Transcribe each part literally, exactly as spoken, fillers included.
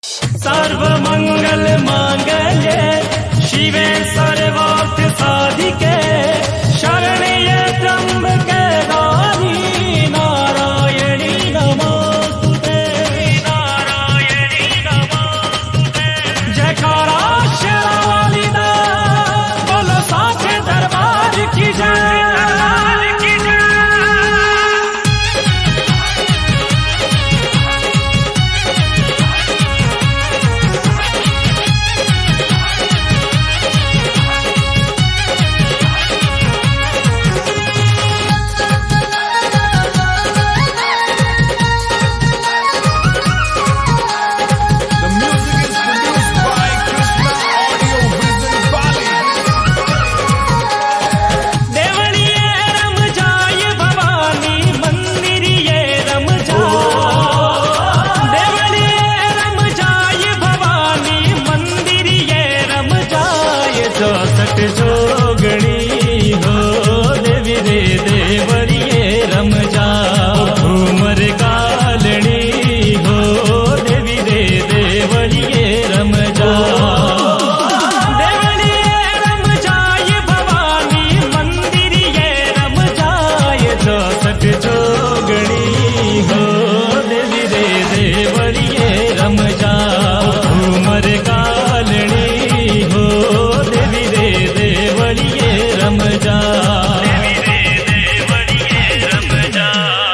सर्व मंगल मांगल्ये शिवे सर्वार्थ साधिके शरण्ये त्र्यंबके गौरी नारायणी नमोस्तुते नारायणी नमोस्तुते। जयकारा शेरावाली दा बोलो साचे दरबार की जय। जोगणी हो देवी रे देवड़िए रम जाओ घूमर कालनी हो देवी रे देवड़िए रम जाओ। देवड़िए रम जाए भवानी मंदिर ये रम जाए चौसठ जोगणी हो देवी रे देवड़िए रम जाओ घूमर कालनी हो देवी रे देवड़िए रम जा देवी रे देवड़िए रम जा।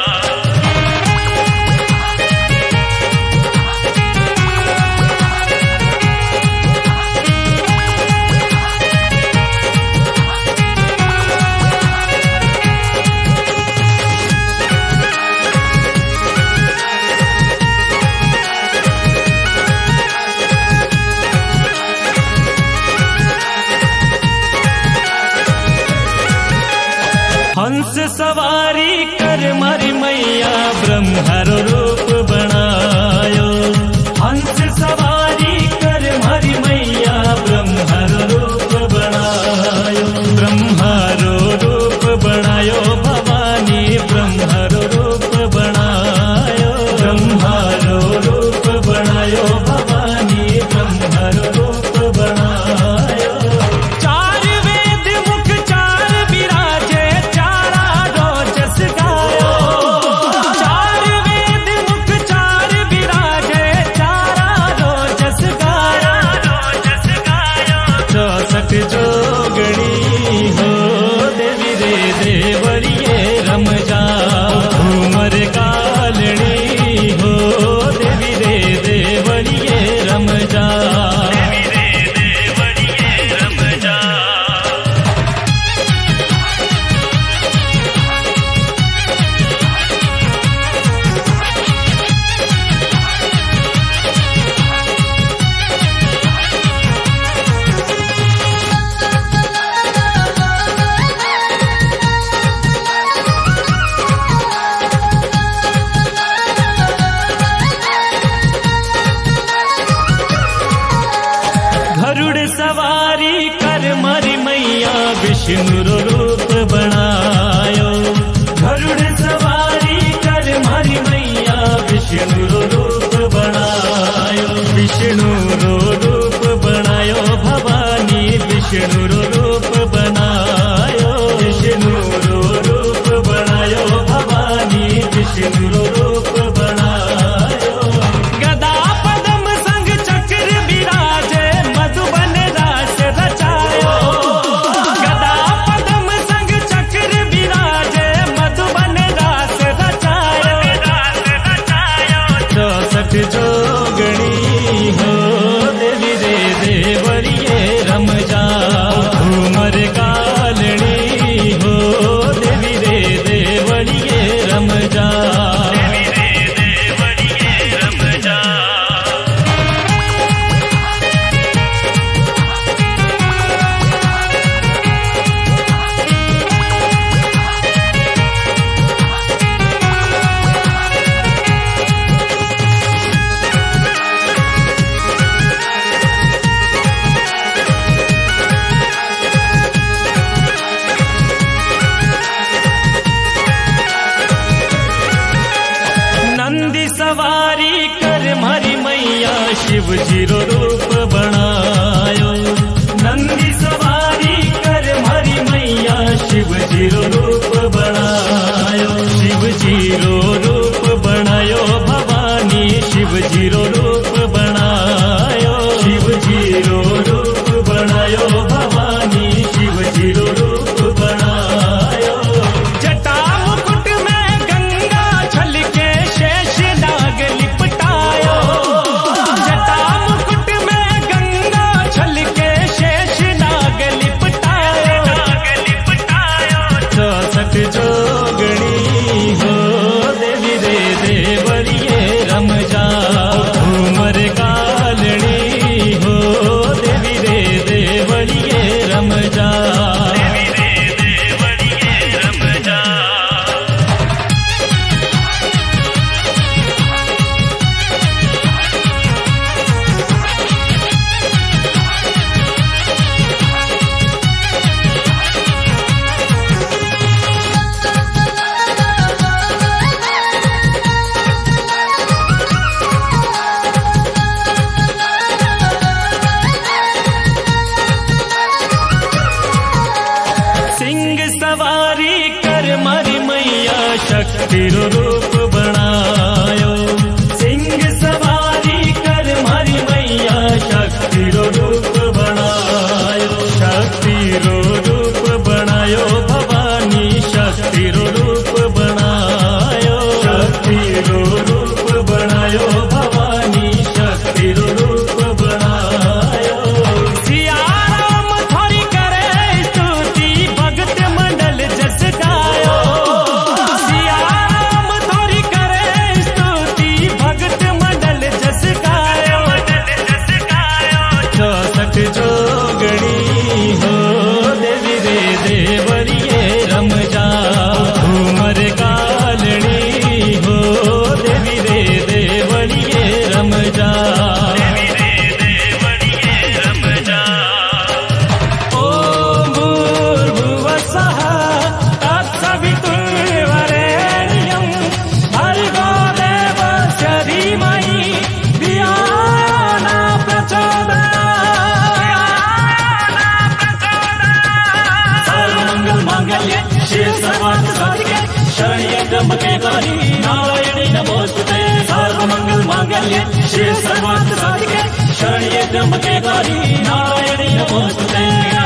हंस सवारी कर मारी मैया ब्रह्मर रूप बनायो। हंस सवारी कर मारी मैया ब्रह्मर रूप बनायो। ब्रह्मरो रूप बनायो भवानी ब्रह्मर रूप बनायो। ब्रह्मरो रूप बनायो भवानी ब्रह्मर रूप बनायो। चार वेद मुख चार विराजे चारा रोजस गायो। चार वेद मुख चार विराजे चारा रोजस गाया रोजस गायो। चौसठ जोगणी हो देवी रे देवड़िए रम जाओ घूमर कालनी हो देवी रे देवड़िए रम जाओ देवी रे देवड़िए रम जाओ। गरुड़ सवारी कर मारी मैया विष्णु रूप बनायो। गरुड़ सवारी कर मारी मैया विष्णु रूप बनायो। विष्णु रूप बनायो भवानी विष्णु रूप बनायो। विष्णु रूप बनायो भवानी विष्णु रूप बनायो। गदा पद्म संग चक्र विराजे मधुबन रास रचायो। गदा पद्म संग चक्र विराजे मधुबन रास रचायो रास रचायो। चौसठ जोगणी हो देवी रे देवड़िए रम जाओ शिव जी रो रूप बनायो। नंदी सवारी कर मारी मैया शिव जी रो रूप बनायो। शिव जी रो रूप बनायो भवानी शिव जी रो रूप बनायो। शिव जी रो रूप बनायो भवानी शिव जी रो रूप बनायो। जटा मुकुट में गंगा छलके शेष नाग लिपटायो। जटा मुकुट में गंगा छलके शेष नाग लिपटायो। चौसठ जोगणी हो देवी रे देवरिये रम जाओ। घूमर कालनी हो देवी रे देवरिये रम जाओ। सिंह सवारी कर मारी मैया शक्ति रो रूप बनायो। सिंह सवारी कर मारी मैया शक्ति रो रूप बनायो। शक्ति रो रूप बनायो भवानी शक्ति रो रूप बनायो। शक्ति रो रूप बनायो भवानी शक्ति रो रूप बनायो। सिया राम थोड़ी करे स्तुति भगत मंडल जस गायो। सिया राम थोड़ी करे स्तुति भगत मंडल जस गायो। चौसठ जोगणी हो देवी रे देवरिये रम जाओ। घूमर कालनी हो देवी रे देवरिये रम जाओ। ॐ भूर्भुवस्सुः तत्सवितुर्वरेण्यं भर्गो देवस्य धीमहि धियो न प्रचोदयात्। सर्वमंगल मांगल्ये शिवे सर्वार्थ साधिके शरण्ये त्र्यंबके गौरी नारायणी नमोस्तुते। सर्वमंगल मांगल्ये शिवे सर्वार्थ साधिके शरण्ये त्र्यंबके गौरी नारायणी नमोस्तुते।